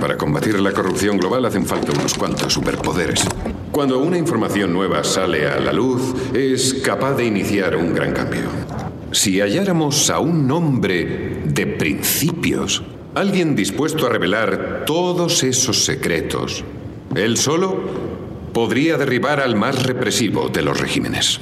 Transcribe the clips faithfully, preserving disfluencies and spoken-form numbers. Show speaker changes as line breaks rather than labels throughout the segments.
Para combatir la corrupción global hacen falta unos cuantos superpoderes. Cuando una información nueva sale a la luz, es capaz de iniciar un gran cambio. Si halláramos a un hombre de principios, alguien dispuesto a revelar todos esos secretos, él solo podría derribar al más represivo de los regímenes.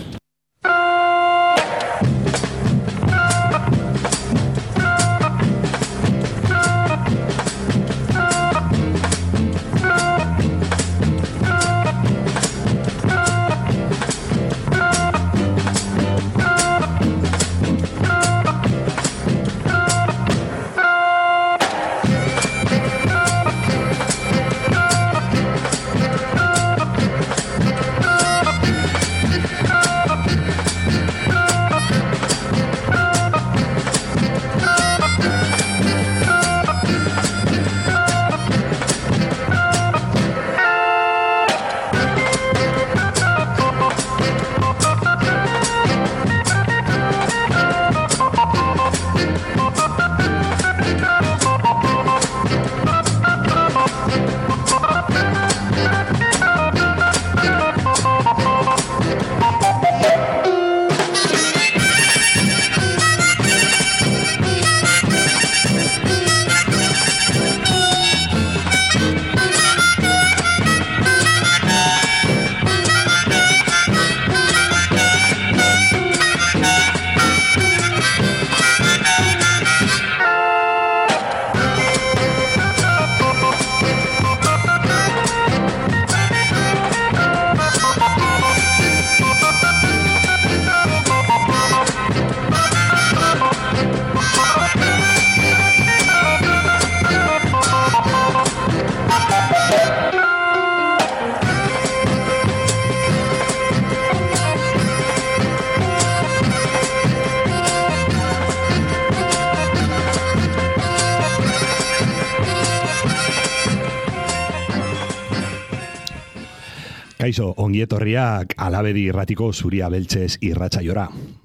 Kaixo, ongietorriak Alabedi irratiko Zuria Beltzez irratsaiora.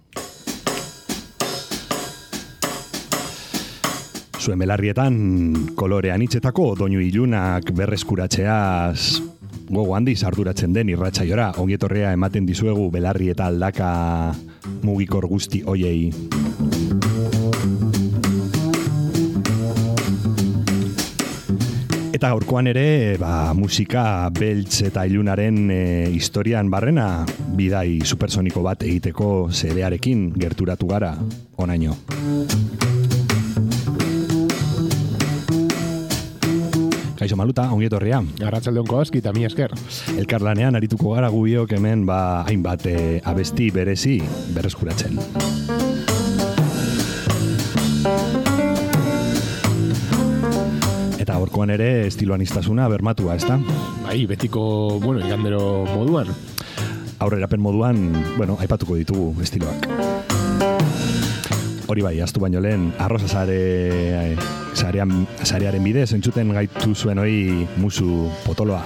Zuen belarrietan kolore anitzetako doinu ilunak berreskuratzeaz gogo handiz arduratzen den irratsaiora. Ongietorria ematen dizuegu belarri eta aldaka mugikor guzti hoiei. Eta gaurkoan ere, ba, musika beltz eta ilunaren e, historian barrena bidai supersoniko bat egiteko zedearekin gerturatu gara onaino. Kaixo Maluta, ongietorria.
Arratsaldeonko aski eta mi esker.
Elkarlanean arituko gara gubiok hemen ba, hainbat e, abesti berezi berreskuratzen. Eta horkoan ere estiloanistasuna bermatua, ezta?
Bai, betiko, bueno, igandero moduan.
Aurrerapen moduan, bueno, aipatuko ditugu estiloak. Hori bai, aztu baino lehen, arroza zare, zarean, zarearen bidez, entzuten gaitu zuen hori musu potoloa.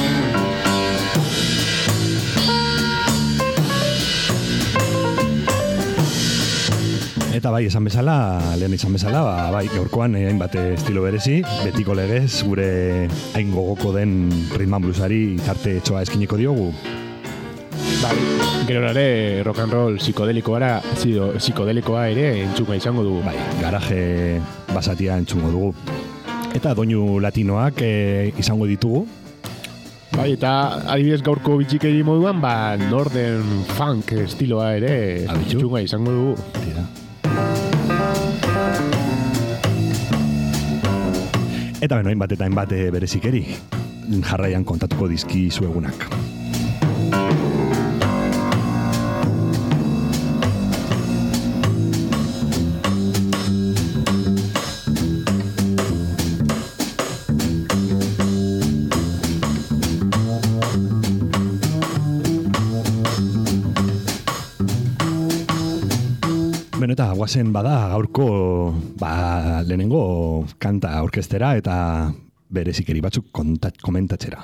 Eta bai, esan bezala, lehen izan bezala, ba, bai, gaurkoan hainbat estilo berezi, betiko legez, gure hain gogoko den ritman bluesari tarte etxoa eskiniko diogu.
Bai, gero ere rock and roll psikodelikoa, psikodelikoa ere entzunga izango dugu.
Bai, garaje basatia entzungo dugu. Eta doinu latinoak e, izango ditugu.
Bai, eta adibidez gaurko bitxikeri moduan, ba, Northern Funk estiloa ere entzunga izango dugu.
Tira. Eta beno, hainbat eta hainbat berezikeri jarraian kontatuko dizki zuegunak. Beno, eta guazen bada gaurko ba, lehenengo kanta orkestera eta berezikeri batzuk kontat, komentatzera.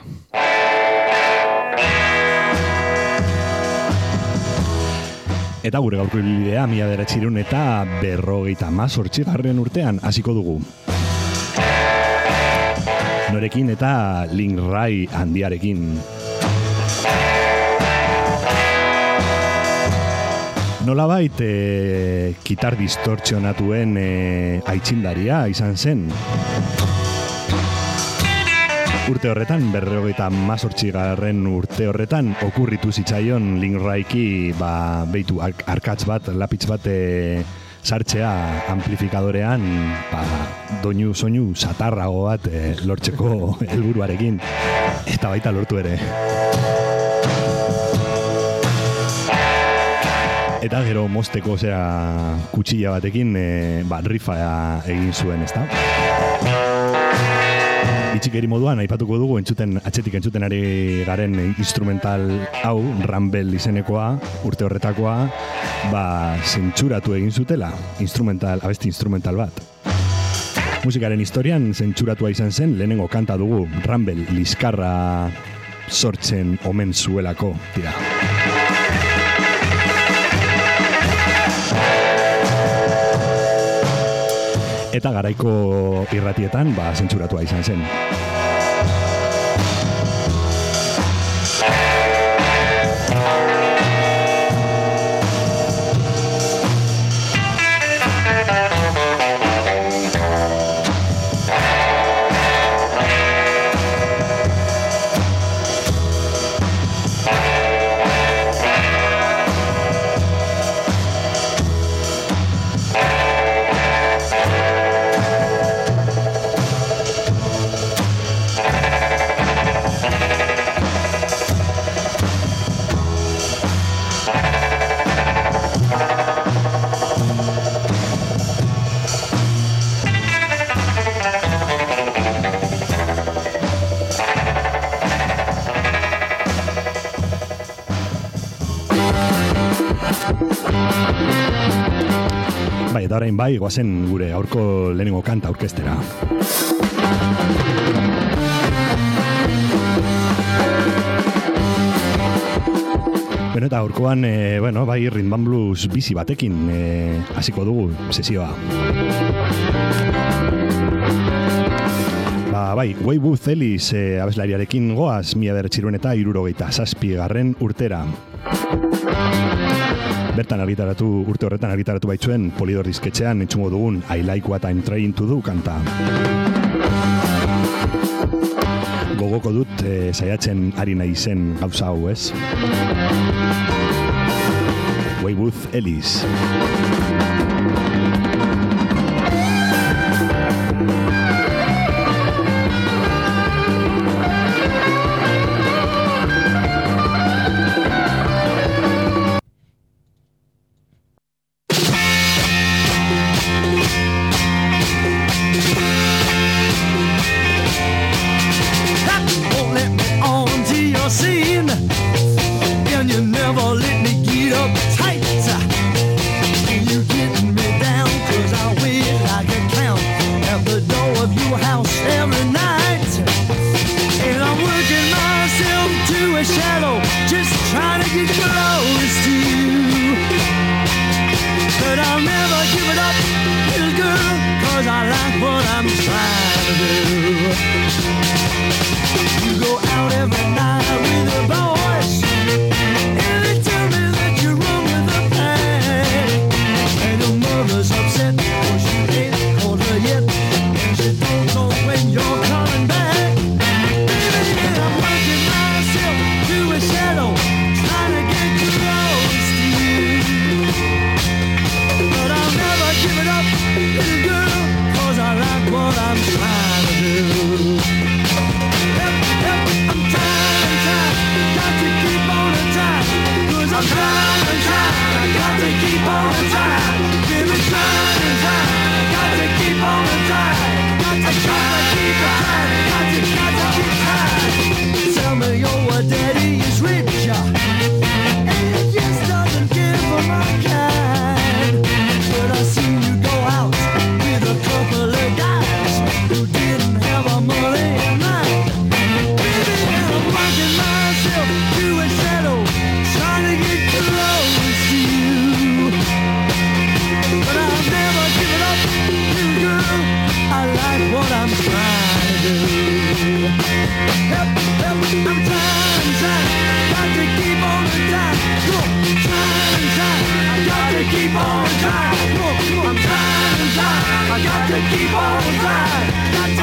Eta gure gaurko ibilbidea mila bederatziehun eta berrogeita hamazortzigarren urtean hasiko dugu. norekin eta Link Ray handiarekin. Nolabait e, gitar distortzionatuen e, aitzindaria izan zen. Urte horretan, berrogeita mazortzigarren urte horretan, okurritu zitzaion Link Rayki ba, beitu arkatz bat, lapitz bat e, sartzea amplifikadorean ba, doinu soinu satarrago bat e, lortzeko helburuarekin, eta baita lortu ere. Eta gero mosteko, osea, kutsilla batekin e, ba, rifa egin zuen, ezta? Itxikeri moduan, aipatuko dugu, entzuten, atzetik entzuten ari garen instrumental hau, Rumble izenekoa, urte horretakoa, ba, zentsuratu egin zutela, instrumental, abesti instrumental bat. Musikaren historian zentsuratua izan zen, lehenengo kanta dugu, Rumble, liskarra sortzen omen zuelako, tira. Eta garaiko irratietan, ba, zentsuratua izan zen. Bai, eta orain bai, goazen gure aurko lehenengo kanta aurkeztera. Bueno, eta aurkoan, e, bueno, bai, rhythm and blues bizi batekin e, hasiko dugu sesioa. Ba, bai, Wayward Ellis e, abeslariarekin goaz, mila bederatziehun eta hirurogeita zazpi garren urtera. Bertan argitaratu, urte horretan argitaratu baitzuen Polydor disketxean entzungo dugun I Like What I'm Trying to Do kanta. Gogoko dut e, saiatzen ari nahi zen gauza hau, ez? Wayward Ellis.
I like what I'm trying to do.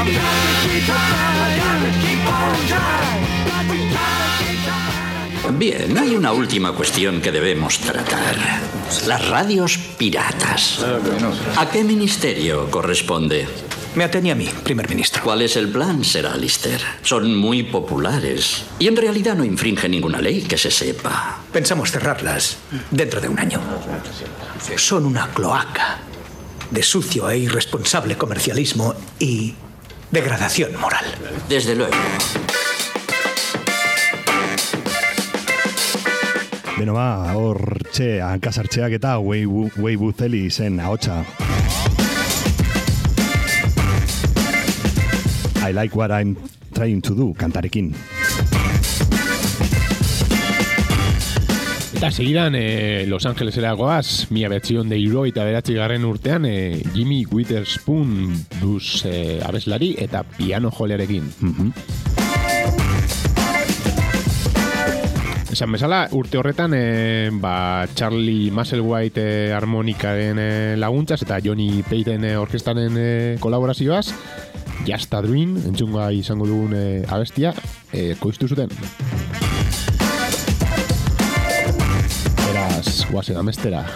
Bien, hay una última cuestión que debemos tratar. Las radios piratas. ¿A qué ministerio corresponde?
Me atañe a mí, primer ministro.
¿Cuál es el plan, Sir Alistair? Son muy populares y en realidad no infringen ninguna ley que se sepa.
Pensamos cerrarlas dentro de un año. Son una cloaca de sucio e irresponsable comercialismo y degradación moral.
Desde luego.
Beno ba, hor txe, hankasartxeak eta Weibu Zeli zen ahotsa. I like what I'm trying to do, kantarekin.
Eta segidan, eh, Los Angelesera goaz, mila betzion de hiro eta beratzi garren urtean, eh, Jimmy Witherspoon blues eh, abeslari eta piano jolearekin. Mm-hmm. Esan bezala, urte horretan, eh, ba, Charlie Musselwhite eh, harmonikaren eh, laguntzaz eta Johnny Payton eh, orkestaren eh, kolaborazioaz, Just a Dream, entzunga izango dugun eh, abestia, eh, koiztu zuten. Beraz, guazen amestera.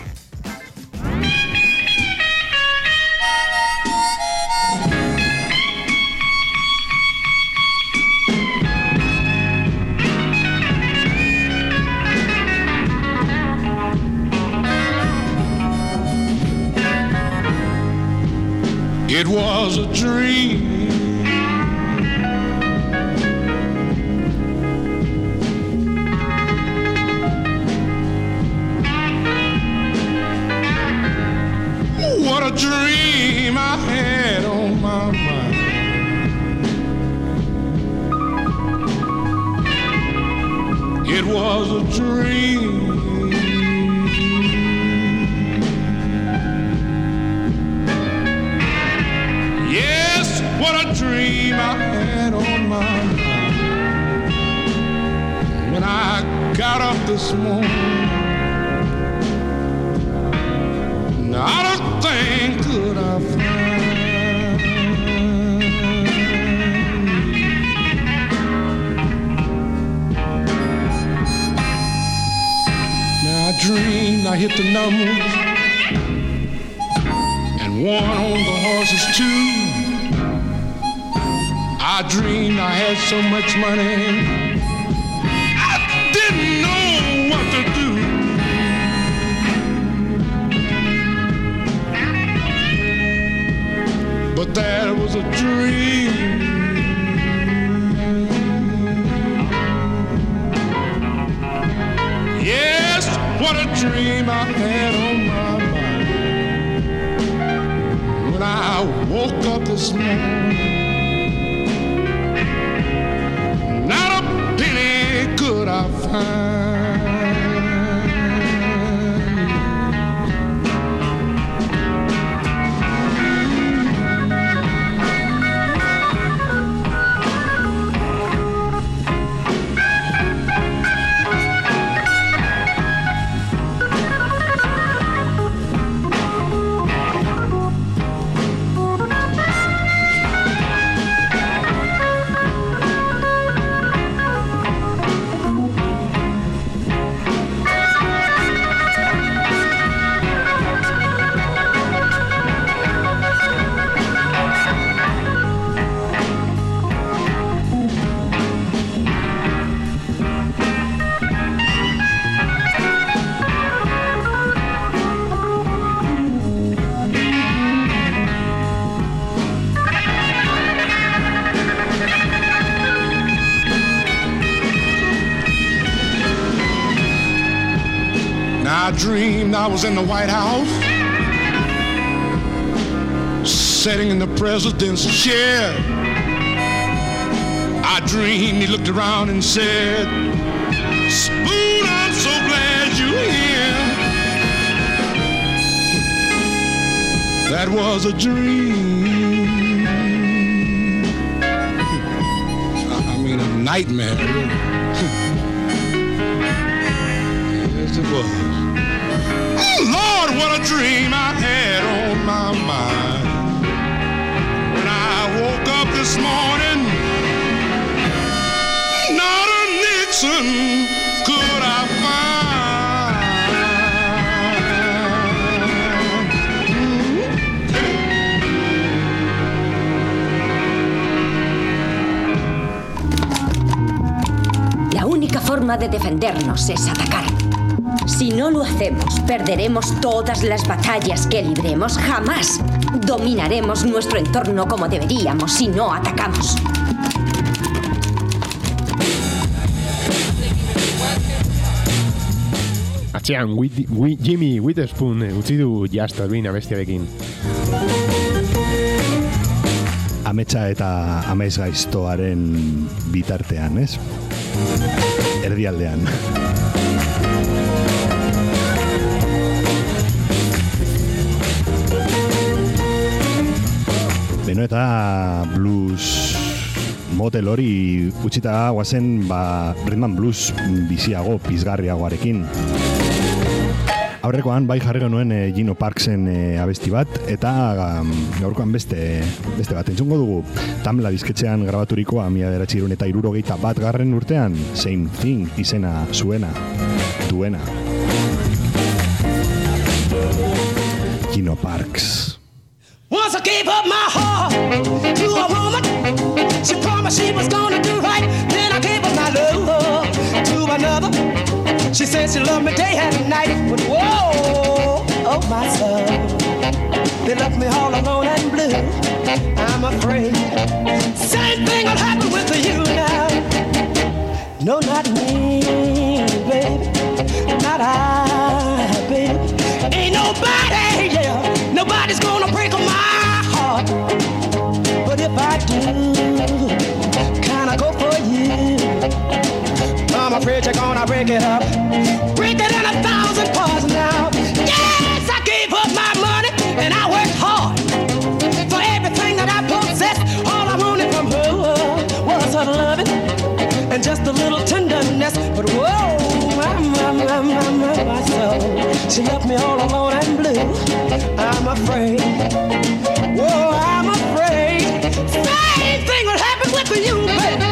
It was a dream. What a dream I had on my mind. It was a dream. What a dream I had on my mind. When I got up this morning, not a thing could I find. Now I dreamed I hit the numbers and won on the horses too. I dreamed I had so much money, I didn't know what to do. But that was a dream. Yes, what a dream I had on my mind. When I woke up this morning, not a penny could I find. I dreamed I was in the White House, sitting in the president's chair. I dreamed he looked around and said, "Spoon, I'm so glad you're here." That was a dream. I mean, a nightmare. Yes, it was. Oh, Lord, what a dream I had on my mind. When I woke
forma de defendernos es atacar. Si no lo hacemos, perderemos todas las batallas que libremos. Jamás dominaremos nuestro entorno como deberíamos si no atacamos.
Atxean, Whit- Whit- Jimmy Witherspoon eh, utzi du Just Turbine abestiarekin.
Ametsa eta amets gaiztoaren bitartean, ez? Erdialdean. Beno eta blues motel hori utxita guazen ba, rhythm and blues biziago, pizgarriagoarekin. Aurrekoan bai jarri genuen e, Gino Parksen e, abesti bat, eta um, gaurkoan beste, beste bat entzungo dugu. Tamla disketxean grabaturikoa mila bederatziehun eta hirurogeita bat garren urtean, Same Thing izena zuena, duena. Gino Parks.
Once I gave up my heart to a woman. She promised she was gonna do right. Then I gave up my love to another. She said she loved me day and night. But whoa, oh my soul, they left me all alone and blue. I'm afraid same thing will happen with you now. No, not me, baby. Not I, baby. Ain't nobody, yeah, nobody's gonna break my heart. But if I do, can I go for you? I'm afraid you're gonna break it up, break it in a thousand parts now. Yes, I gave up my money and I worked hard for everything that I possessed. All I wanted from her was her loving and just a little tenderness. But whoa, my, my, my, my, my, my soul, she left me all alone and blue. I'm afraid, whoa, I'm afraid same thing will happen with you, baby.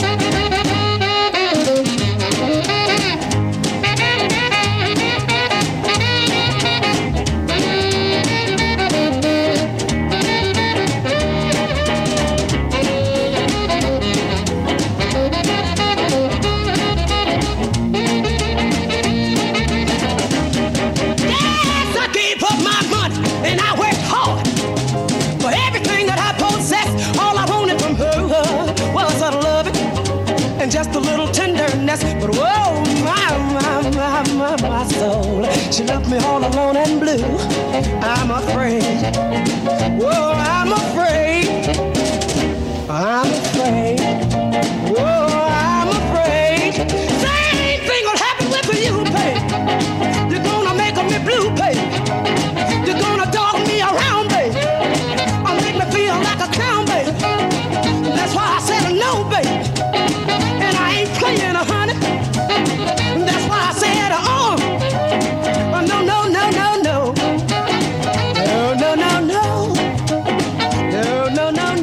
And just a little tenderness. But whoa, my, my, my, my, my soul, she left me all alone and blue. I'm afraid, whoa, I'm afraid, I'm afraid, whoa, I'm afraid same thing will happen with you, babe. You're gonna make me blue, babe. You're gonna dog me around, babe. I'll make me feel like a clown, babe. That's why I said no, babe. Playing a honey. That's why I said, oh, oh no, no, no, no, no, no, no, no, no, no, no, no,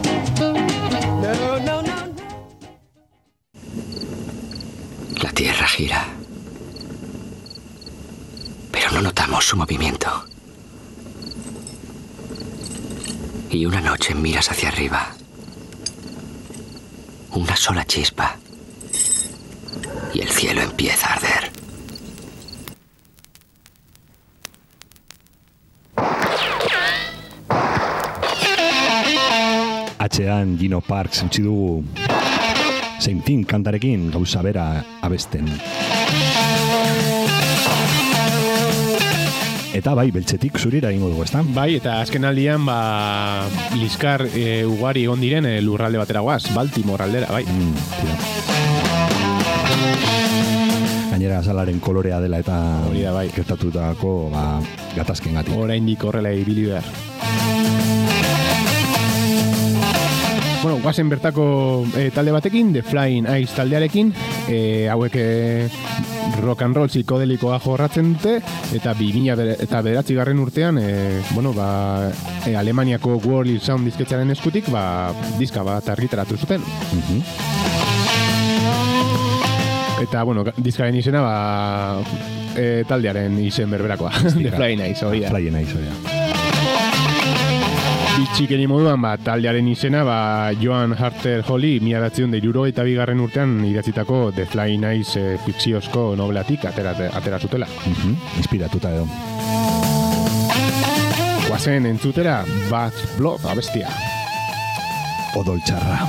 no, no, no.
La Tierra gira, pero no notamos su movimiento. Y una noche miras hacia arriba, una sola chispa. Y el cielo empieza a arder.
Atxean Gino Parks utzi dugu Same Thing kantarekin gauza bera abesten. Eta bai, beltzetik zurira ingo dugu, ezta?
Bai, eta azken aldian, ba, liskar e, ugari egon diren e, lurralde batera guaz, Baltimore aldera, bai.
Mm, gainera azalaren kolorea dela eta
hori da, bai,
gertatutako ba, gatazken gatik.
Oraindik horrela ibili behar. Bueno, guazen bertako e, talde batekin, The Flying Ice taldearekin, e, hauek e, rock and roll psikodelikoa jorratzen dute, eta bi mila eta bederatzi garren urtean, e, bueno, ba, e, Alemaniako World Sound disketxaren eskutik, ba, diska bat argitaratu zuten.
Mm-hmm.
Eta, bueno, diskaren izena, ba, e, taldearen izen berberakoa. The Flying Ice, hori da.
Flying Ice, hori da.
Bitxikeni moduan, ba, taldearen izena, ba, Joan Harter Holly, mila bederatziehun eta hirurogeita bigarren urtean idatzitako The Flying Eyes e, fikziozko nobelatik atera, atera zutela.
Uh-huh. Inspiratuta edo.
Guazen entzutera, Bad Blood abestia.
Odol txarra.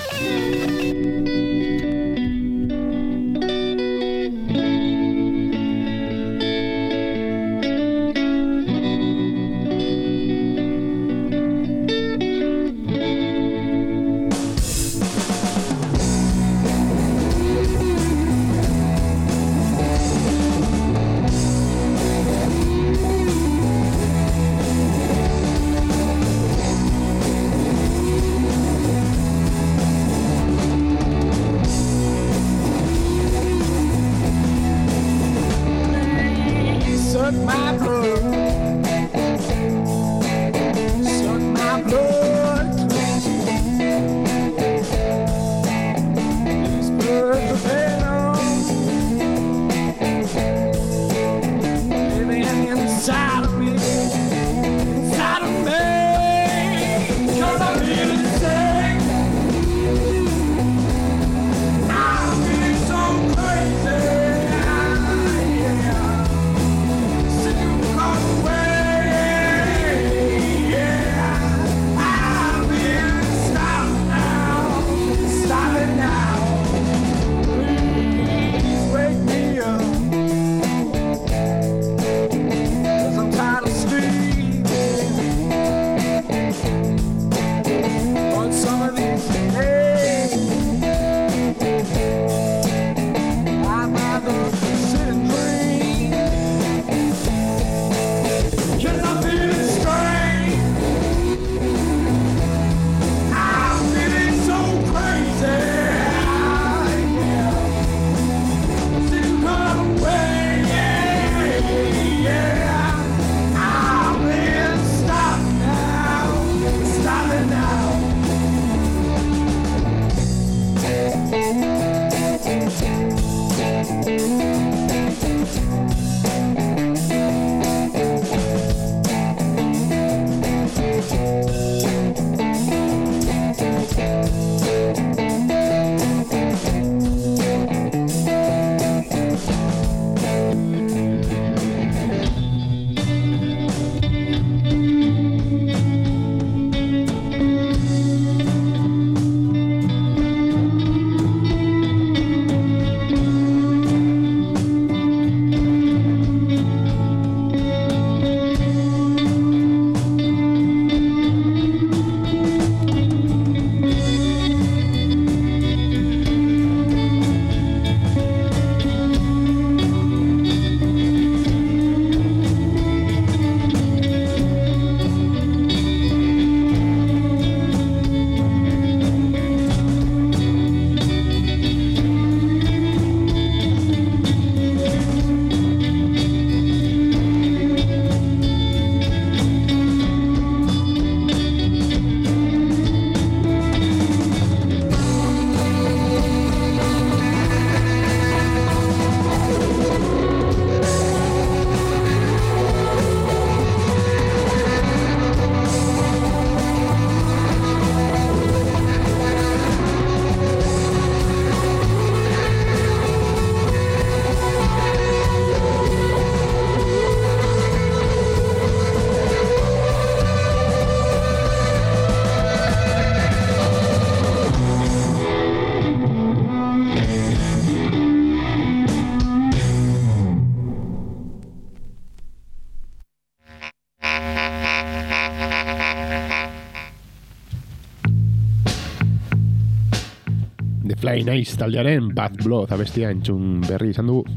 Fly Nice taldearen Bad Blood abestia entzun berri izan dugu.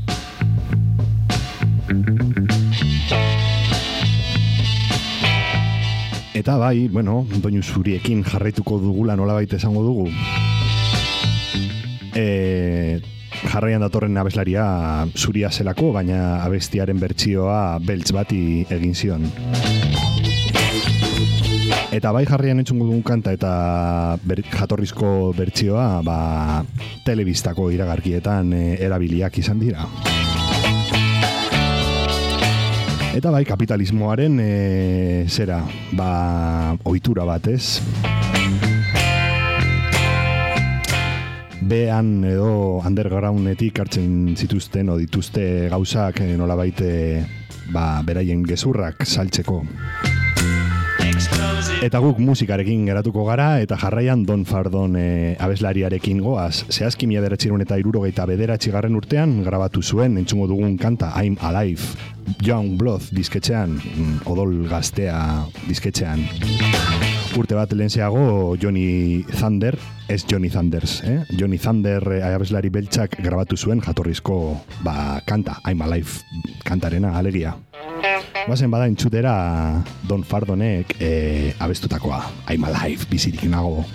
Eta bai, bueno, doinu zuriekin jarraituko dugula nolabait esango dugu. E, jarraian datorren abeslaria zuria zelako, baina abestiaren bertsioa beltz bati egin zion. Eta bai jarrian entzungo dugun kanta eta ber, jatorrizko bertsioa ba, telebistako iragarkietan e, erabiliak izan dira. Eta bai, kapitalismoaren e, zera, ba, ohitura bat, ez? Behan edo undergroundetik hartzen zituzten o dituzte gauzak e, nolabait e, ba, beraien gezurrak saltzeko. Eta guk musikarekin geratuko gara, eta jarraian Don Fardon e, abeslariarekin goaz. Zehazki mila bederatziehun eta hirurogeita bederatzigarren urtean grabatu zuen, entzungo dugun kanta I'm Alive, Young Blood disketxean, odol gaztea disketxean. Urte bat lehenzeago Johnny Thunder, ez Johnny Thunders, eh? Johnny Thunder e, abeslari beltzak grabatu zuen jatorrizko ba, kanta, I'm Alive kantarena, alegia. Bazen bada entzutera Don Fardonek e, abestutakoa, I'm Alive, bizirik nago.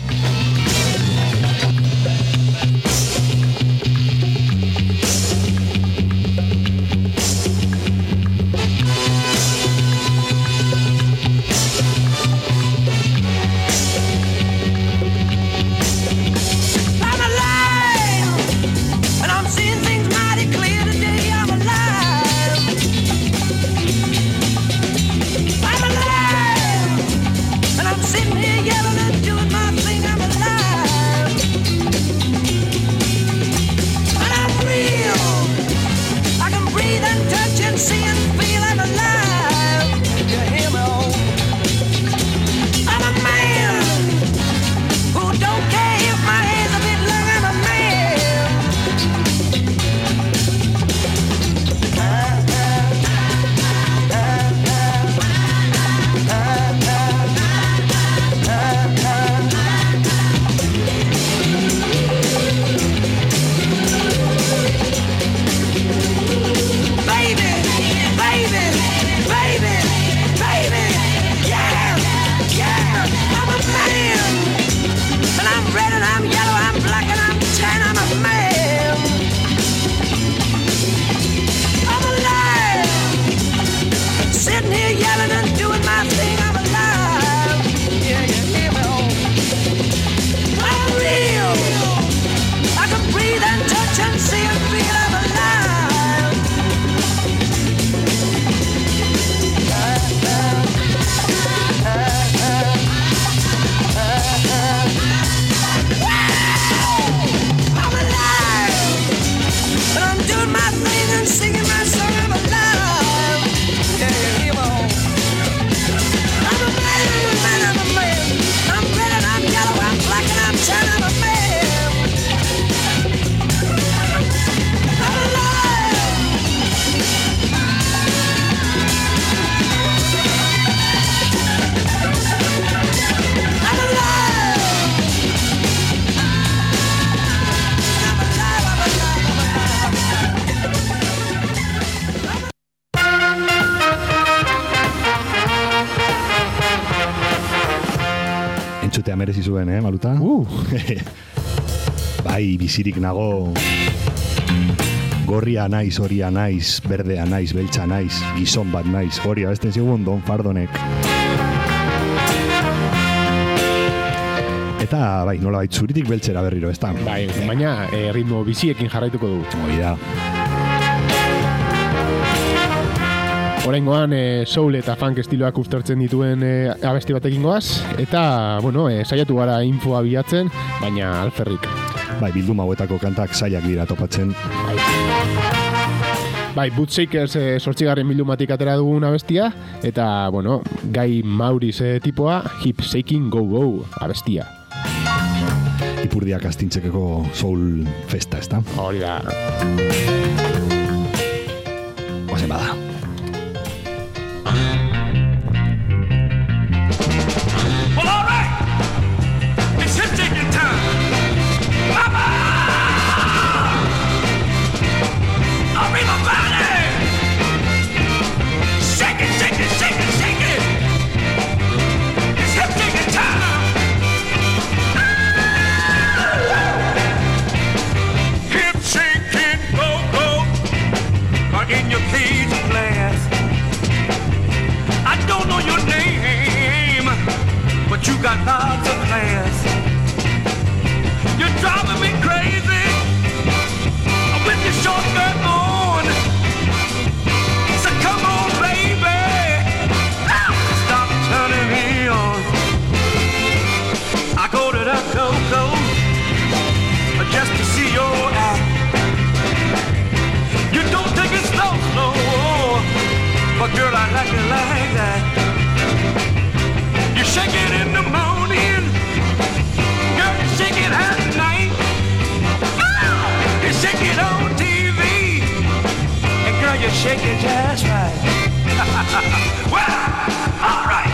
Entzutea merezi zuen, eh, Maluta? Uh. Bai, bizirik nago. Gorria naiz, horia naiz, berdea naiz, beltza naiz, gizon bat naiz, hori abesten zigun Don Fardonek. Eta, bai, nola bait, zuritik beltzera berriro, ez da?
Bai, baina eh, ritmo biziekin jarraituko du.
Hoi da.
Oraingoan e, soul eta funk estiloak uztartzen dituen e, abesti batekin goaz, eta, bueno, e, saiatu gara infoa bilatzen, baina alferrik.
Bai, bilduma hauetako kantak saiak dira topatzen.
Bai, bai Bootshakers e, sortzigarren bildumatik atera dugun abestia, eta, bueno, Guy Maurice e, tipoa, Hip Shaking Go Go abestia.
Ipurdiak astintzekeko soul festa, ez da?
Hori da.
Oazen bada.
In your cage of
Girl, I like it like that. You shake it in the morning. Girl, you shake it at night. You shake it on T V. And girl, you shake it just right. Well, all right.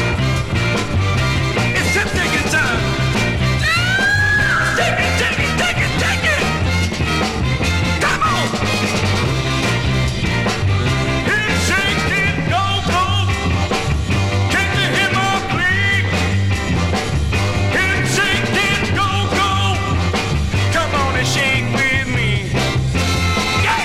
It's hip taking time. Take it, take it, take it, take it. Come on. Hip shaking, go, go. Can you hear my plea? Hip shaking, go, go. Come on and shake with me. Yeah.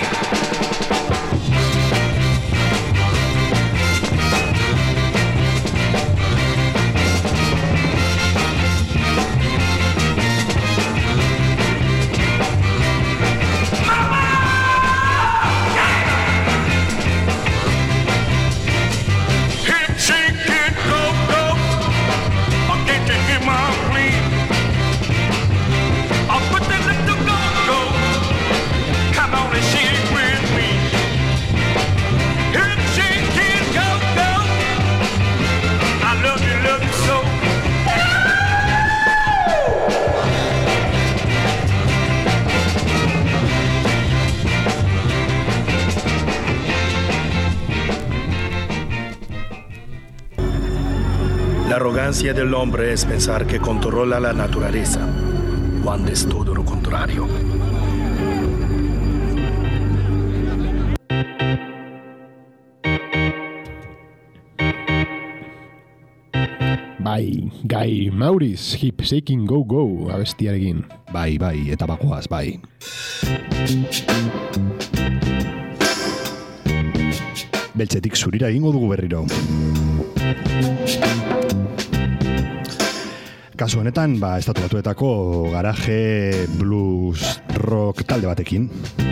La arrogancia del hombre es pensar que controla la naturaleza, cuando es todo lo contrario.
Bai, Guy Maurice, Hip Shaking Go Go, abestiarekin.
Bai, bai, eta bagoaz, bai. Beltzetik zurira egingo dugu berriro. Kasu honetan, ba, estatu batuetako garaje blues rock talde batekin.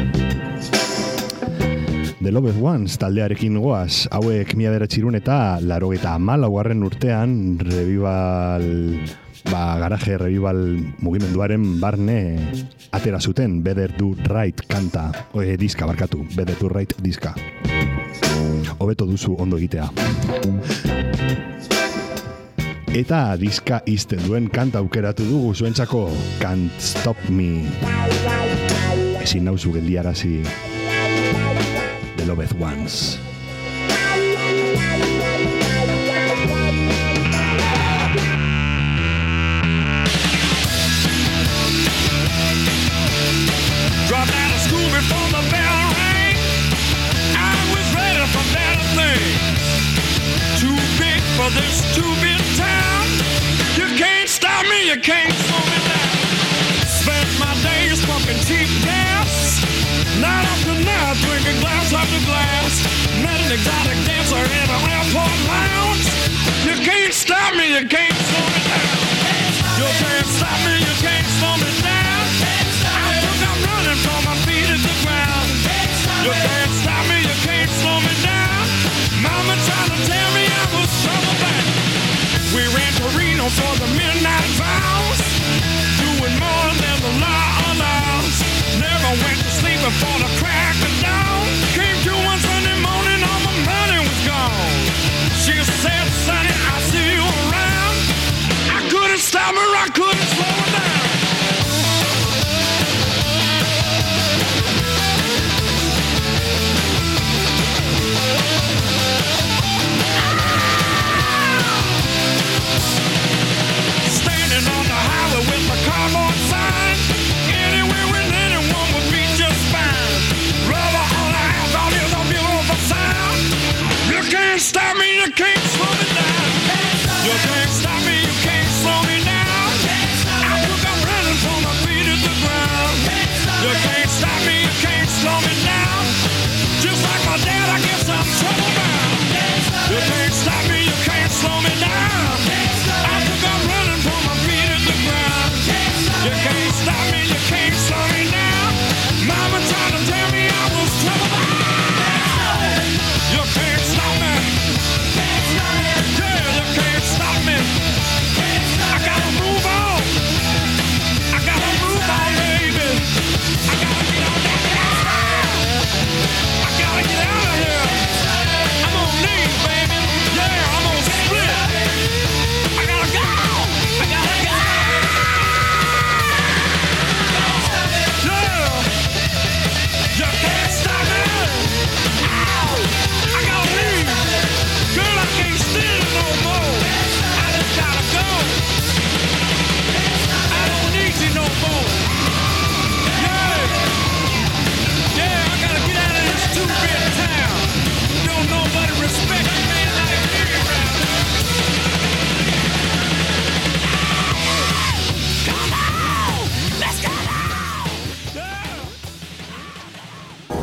The Loved Ones taldearekin goaz, hauek mila bederatziehun eta laurogeita hamalaugarren urtean revival, ba, garaje revival mugimenduaren barne atera zuten Better Do Right kanta, oe, diska barkatu, Better Do Right diska. Hobeto duzu ondo egitea. Eta diska izten duen kanta aukeratu dugu zuentzako Can't Stop Me. Ezin nauzu geldiarazi The Loved Ones.
Dropped out of school before the bell rang. I was ready for better things. Too big for this two-bit town. You can't stop me, you can't slow me down. Spent my days pumping cheap gas. Night after night, drinking glass after glass. Met an exotic dancer in a half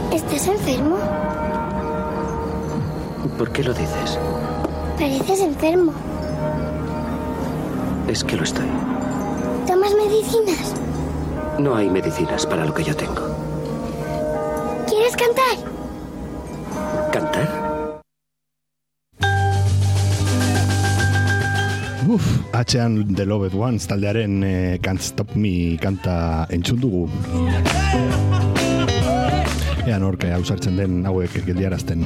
¿Estás enfermo?
¿Por qué lo dices?
Pareces enfermo.
Es que lo estoy.
¿Tomas medicinas?
No hay medicinas para lo que yo tengo.
¿Quieres cantar?
¿Cantar?
Uf, atxean The Loved Ones taldearen eh, Can't Stop Me kanta entzun dugu. Ean horka hausartzen den hauek geldiarazten.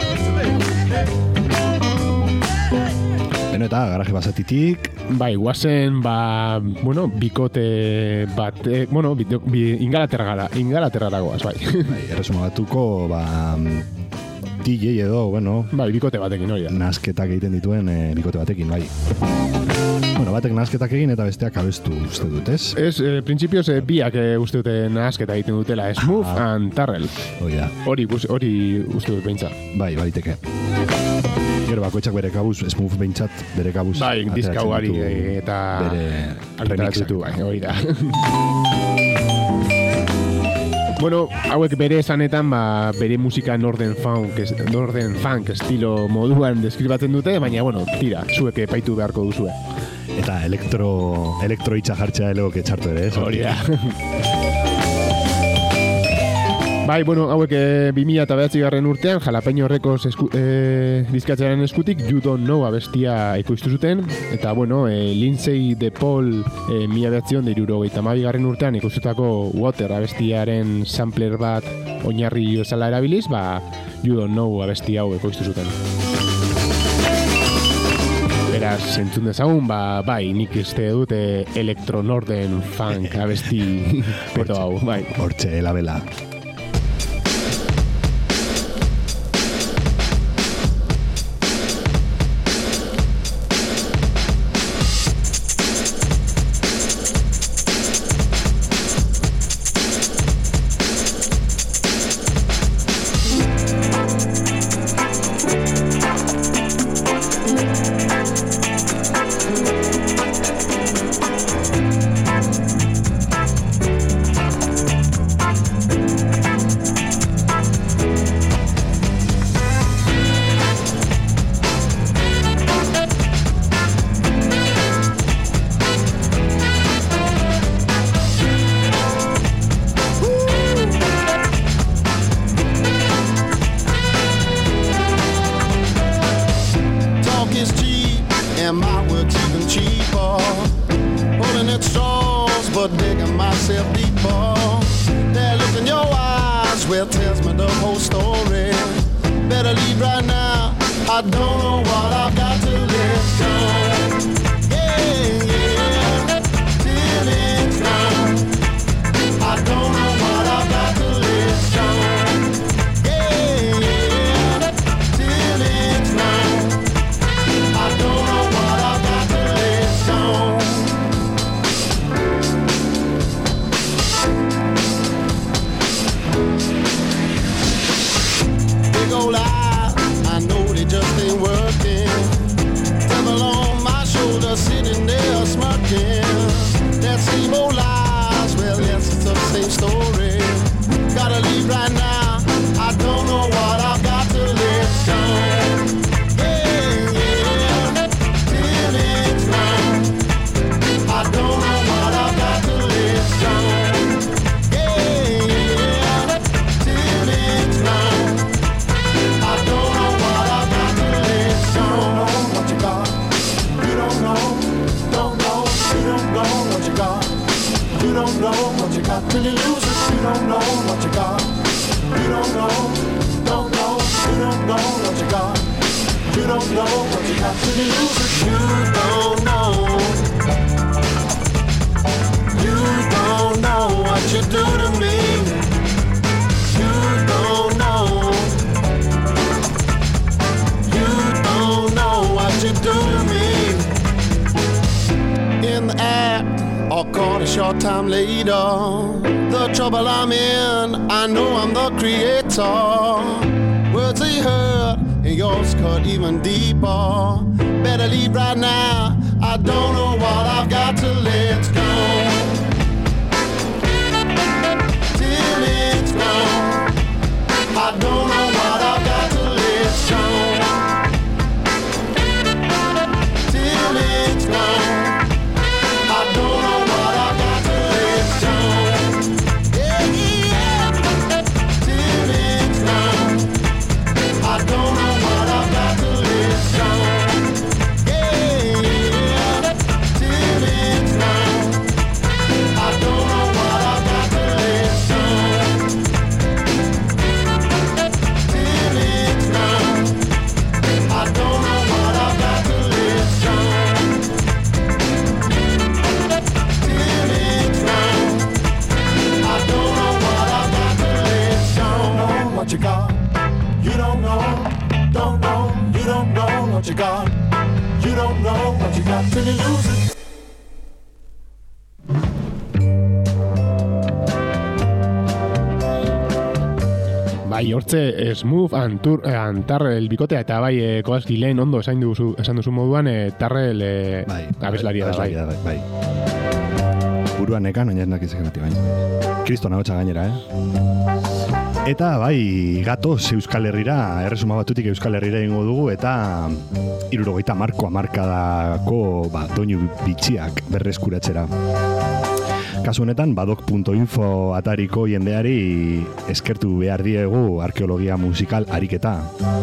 Beno eta garaje basatitik.
Bai, guazen, ba, bueno, bikote bat, eh, bueno, bi, bi, ingalaterra ingalaterra goaz, bai.
Bai, erresuma batuko, ba, D J edo, bueno...
Bai, bikote batekin, hori da.
Nasketak egiten dituen eh, bikote batekin, bai. Bueno, batek nasketak egin eta besteak abestu uste dut, ez?
Ez, eh, prinsipioz, eh, biak eh, uste dute nasketa egiten dutela, Smooth ah, and Tarrell.
Hori da.
Hori, hori uste dut beintza.
Bai, baiteke. Gero bakoitzak bere kabuz, Smooth behintzat bere kabuz.
Bai, diskauari eta...
Bere remixak.
Bai, hori da. Bueno, hauek bere esanetan, ba, bere musika Northern Funk, Northern Funk estilo moduan deskribatzen dute, baina, bueno, tira, zuek epaitu beharko duzue.
Eta elektro, elektro itxa jartzea elegoke txartu ere, ez?
Hori da. Bai, bueno, hauek e, bi mila bederatzigarren urtean, Jalapeño Records esku, e, dizkatzearen eskutik You Don't Know abestia ekoiztu zuten, eta, bueno, e, Lindsay DePaul e, mila bederatzion hirurogeita hamabigarren urtean ekoiztutako Water abestiaren sampler bat oinarri bezala erabiliz, ba, You Don't Know abestia hau ekoiztu zuten. Beraz, entzun dezagun, ba, bai, nik este dut e, Electro Northern Funk abesti peto hau, bai.
Hortxe, elabela.
bai, hortze Smooth Antur, Antarrel bikotea, eta bai, e, Kowalski lehen ondo esan duzu, esan duzu moduan, e, Tarrel e,
bai,
abeslaria da, bai.
bai, bai. Buruan ekan, oinaz nakizek bati, bai. Kristona hotxa gainera, eh? Eta bai, gatoz Euskal Herrira, erresuma batutik Euskal Herrira egingo dugu, eta hirurogeita marko hamarkadako ba, doinu bitxiak berreskuratzera. Kasu honetan, badok punto info atariko jendeari eskertu behar diegu arkeologia musikal ariketa.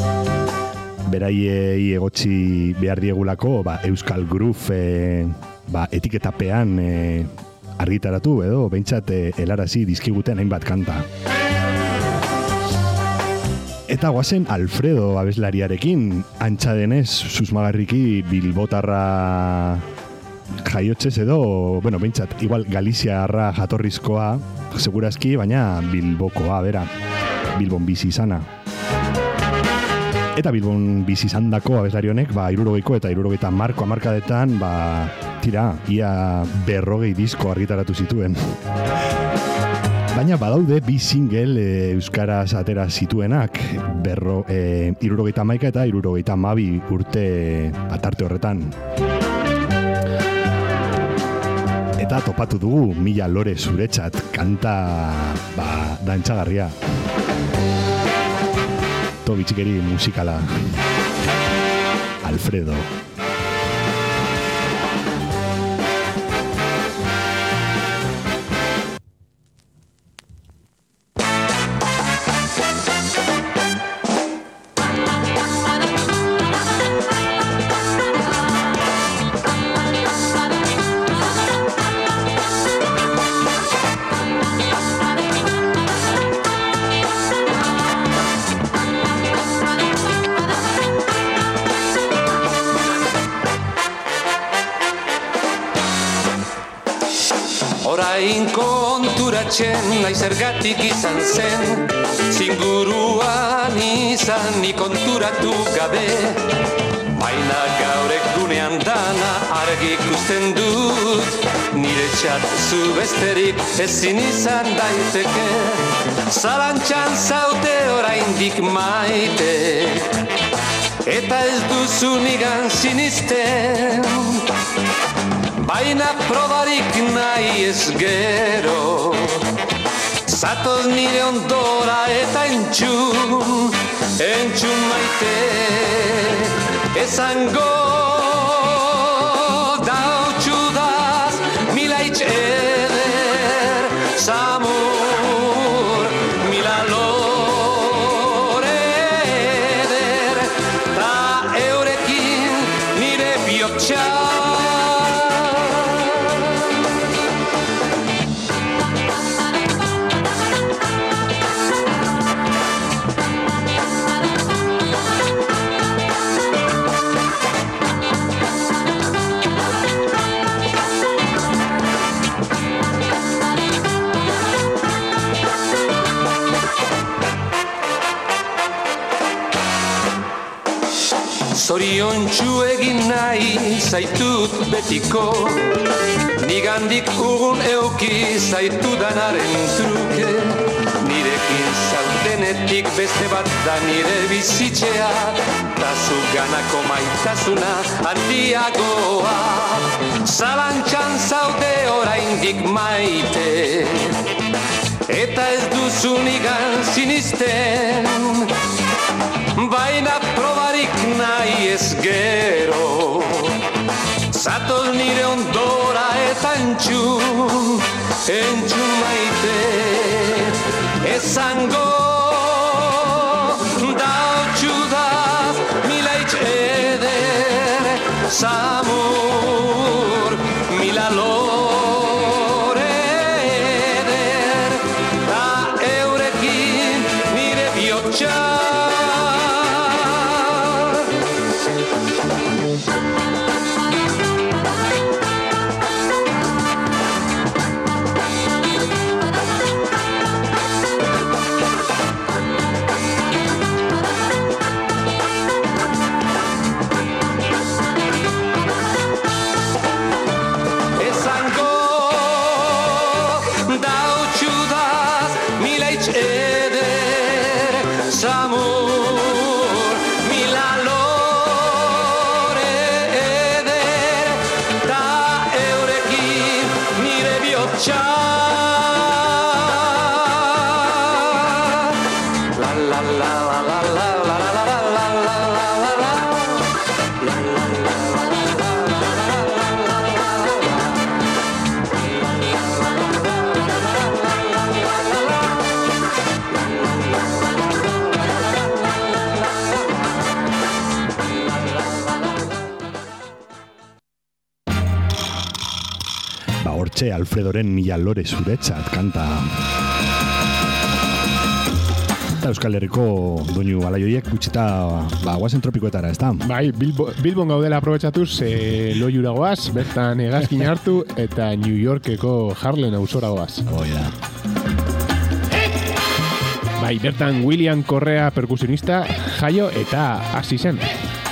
Beraiei egotzi behar diegulako ba, Euskal Groove e, ba, etiketapean e, argitaratu edo behintzat e, helarazi dizkiguten hainbat kanta. Eta guazen Alfredo abeslariarekin, antza denez, susmagarriki bilbotarra jaiotzez edo, bueno, behintzat, igual Galiziarra jatorrizkoa, segurazki, baina Bilbokoa, bera, Bilbon bizi izana. Eta Bilbon bizi izandako abeslari honek, ba, irurogeiko eta irurogeita marko hamarkadetan, ba, tira, ia berrogei disko argitaratu zituen. Baina badaude bi single e, euskaraz atera zituenak, berro, e, irurogeita hamaika eta irurogeita hamabi urte atarte horretan. Eta topatu dugu Mila Lore zuretzat kanta ba, dantzagarria. To bitxikeri musikala. Alfredo.
Nahi zergatik izan zen, zinguruan izan ni konturatu gabe. Baina gaur egunean dana argi ikusten dut, nire txatzu besterik ezin izan daiteke. Zalantxan zaude oraindik maite, eta ez duzu nigan sinisten. Baina probarik nahi ez gero, zatoz nire ondora eta entzun, entzun maite, esango dautxudaz, mila hitz eder, samur, mila lore eder, ta eurekin nire bihotxa. Zoriontsu egin nahi zaitut betiko, nigandik urrun euki zaitu danaren truke. Nirekin zaudenetik beste bat da nire bizitzea, ta zuganako maitasuna handiagoa. Zalantxan zaude oraindik maite, eta ez duzu nigan sinisten. Baina probarik nahi ez gero, zatoz nire ondora eta entzun, entzun maite, esango dautxudaz, mila hitz eder, samur, mila lore eder, ta eurekin nire bihotxa.
Che Alfredoren Mila lore zuretzat kanta. Eta Euskal Herriko doinu alaioiek gutxita ba, guazen tropikoetara, ez da?
Bai, Bilbo, Bilbon gaudela aprobetxatuz e, loiura goaz, bertan hegazkin hartu eta New Yorkeko Harlem auzora goaz.
Oh, yeah.
Bai, bertan William Correa perkusionista jaio eta hasi zen.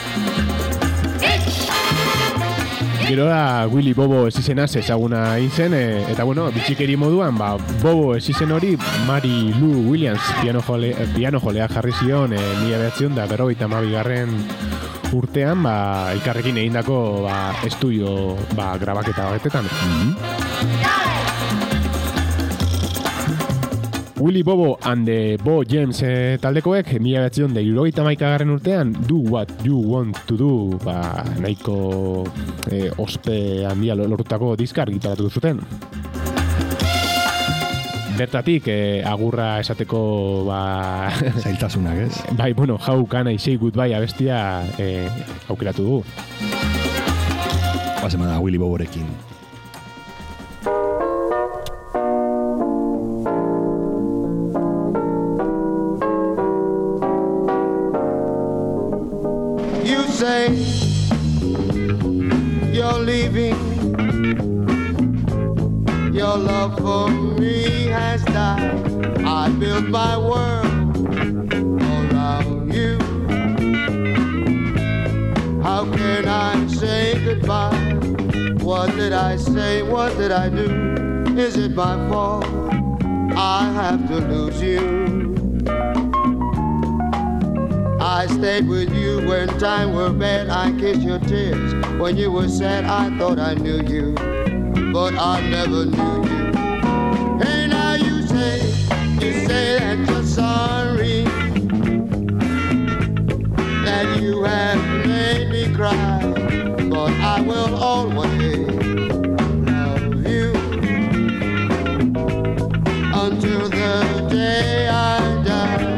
Gero da Willy Bobo esizenaz ezaguna egin zen, e, eta bueno, bitxikeri moduan, ba, Bobo esizen hori Mary Lou Williams piano, jole, piano jolea jarri zion, e, mila behatzion da berrogeita hamabigarren urtean, ba, elkarrekin egindako ba, estudio ba, grabaketa batetan. Mm-hmm. Willy Bobo and the Bo James e, taldekoek mila behatzion da hirurogeita hamaikagarren urtean Do What You Want To Do ba, nahiko e, ospe handia lortutako diska argitaratu zuten. Bertatik e, agurra esateko ba...
zailtasunak, ez?
Bai, bueno, How Can I Say Goodbye abestia e, aukeratu du.
Ba, semana Willy Boborekin.
Say you're leaving, your love for me has died. I built my world around you. How can I say goodbye? What did I say? What did I do? Is it my fault? I have to lose you. I stayed with you when times were bad. I kissed your tears when you were sad. I thought I knew you, but I never knew you. Hey, now you say, you say that you're sorry, that you have made me cry, but I will always love you until the day I die.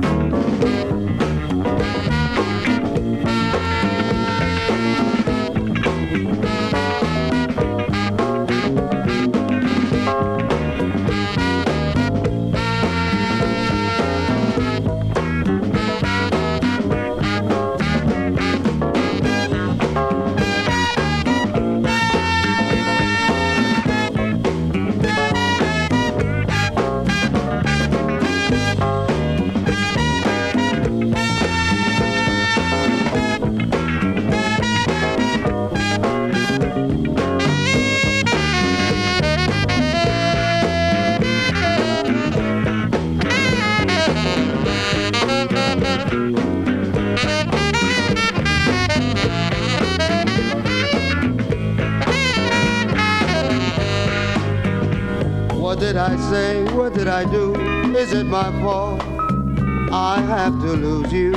What did I say? What did I do? Is it my fault? I have to lose you.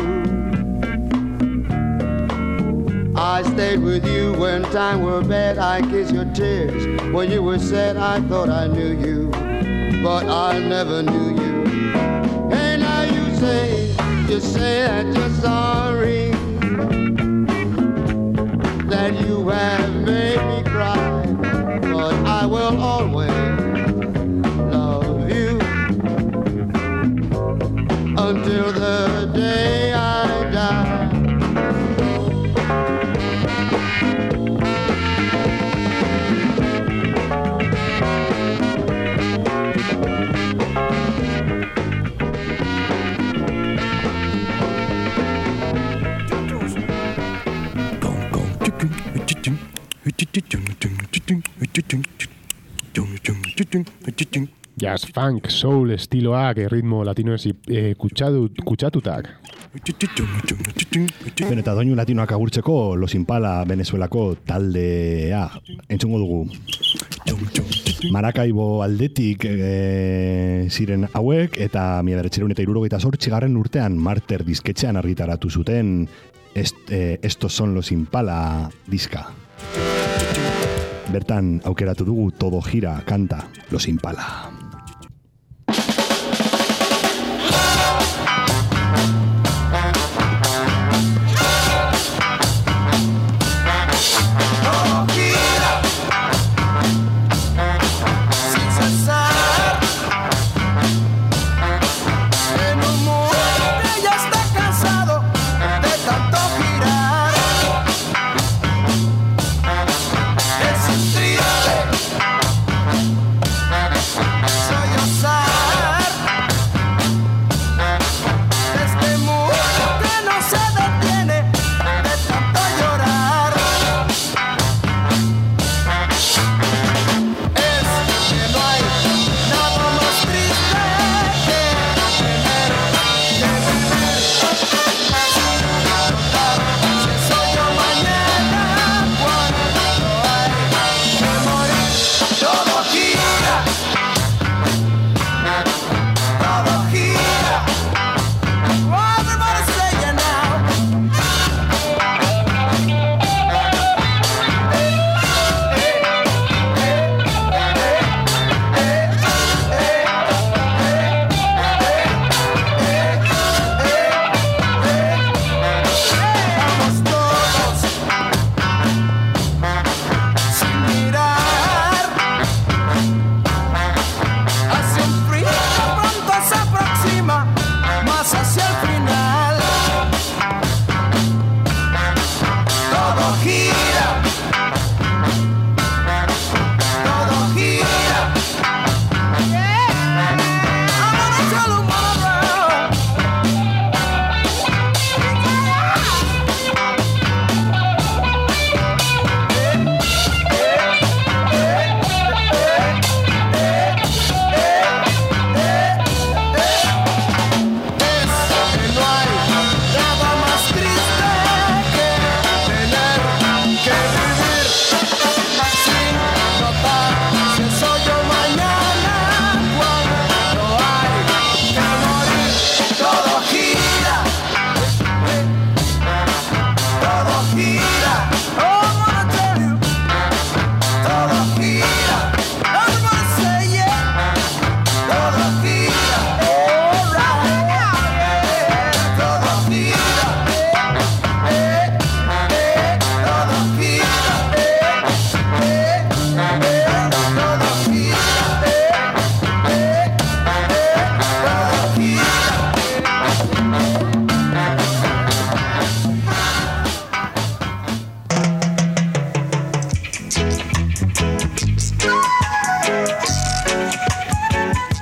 I stayed with you when times were bad. I kissed your tears when you were sad. I thought I knew you, but I never knew you. Hey, now you say, you say that you're sorry, that you have made me cry, but I will always until the day I die.
Jazz, funk, soul estiloak, ritmo latinoez e, kutsatu, kutsatutak.
Ben, eta doinu latinoak agurtzeko Los Impala Venezuelako taldea entzungo dugu. Maracaibo aldetik e, ziren hauek eta mila bederatziehun eta hirurogeita zortzigarren urtean Marter disketxean argitaratu zuten est, e, Estos son Los Impala diska. Bertan aukeratu dugu Todo Gira kanta Los Impala.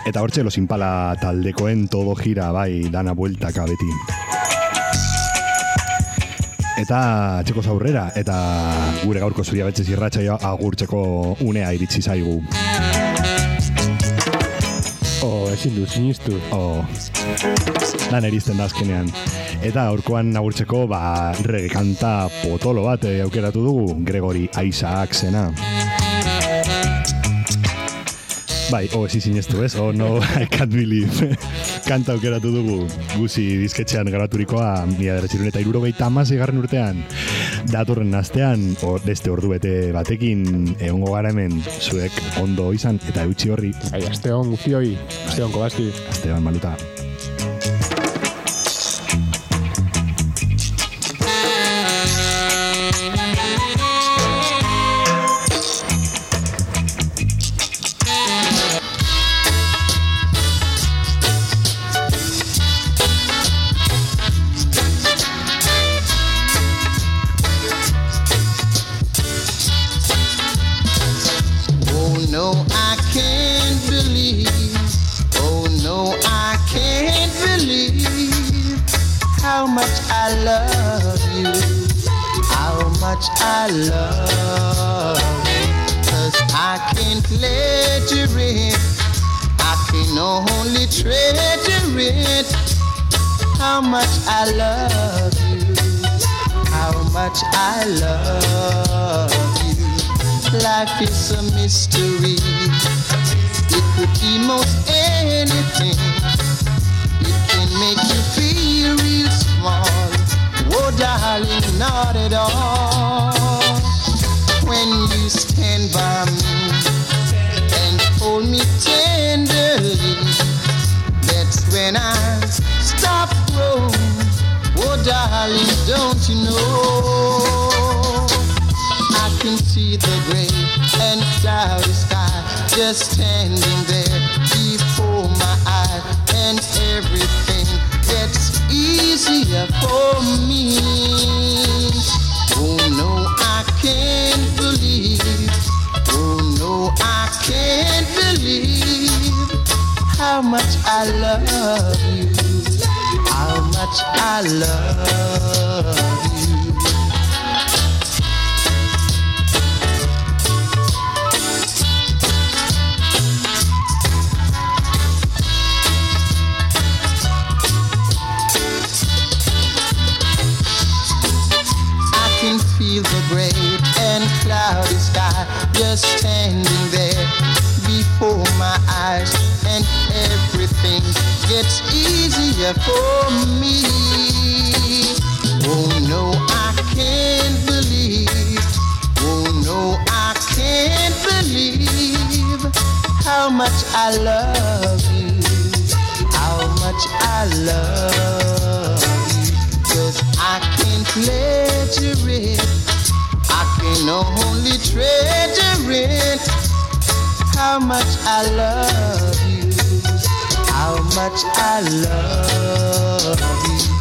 Eta hortxe Los Impala taldekoen todo gira bai dana bueltaka beti. Eta txeko aurrera eta gure gaurko Zuria Beltzez irratsaioa agurtzeko unea iritsi zaigu.
Oh, ezin du, sinistu.
Oh, lan erizten da azkenean. Eta aurkoan agurtzeko ba, reggae kanta potolo bat eh, aukeratu dugu, Gregory Isaacsena. Bai, oh, ezi sinestu, ez? Oh, no, I can't believe. Kanta aukeratu dugu, guzi disketxean garaturikoa, mila derretxirun eta irurogeita hamasei garren urtean. Datorren astean, or, beste ordu bete batekin, egongo gara hemen, zuek ondo izan, eta eutxi horri.
Ai, aste hon guzioi, aste hon kobazki.
Aste hon maluta.
I love it, 'cause I can't pleasure it, I can only treasure it. How much I love you, how much I love you. Life is a mystery, it could be most anything. It can make you feel real small, oh darling, not at all. When you stand by me and hold me tenderly, that's when I stop growing, oh darling, don't you know? I can see the gray and cloudy sky just standing there before my eyes, and everything gets easier for me. Oh no, I can't believe, oh no, I can't believe how much I love you, how much I love you. Feel the great and cloudy sky just standing there before my eyes, and everything gets easier for me. Oh no, I can't believe, oh no, I can't believe how much I love you, how much I love you. 'Cause I can't pleasure it, I can only treasure it. How much I love you, how much I love you.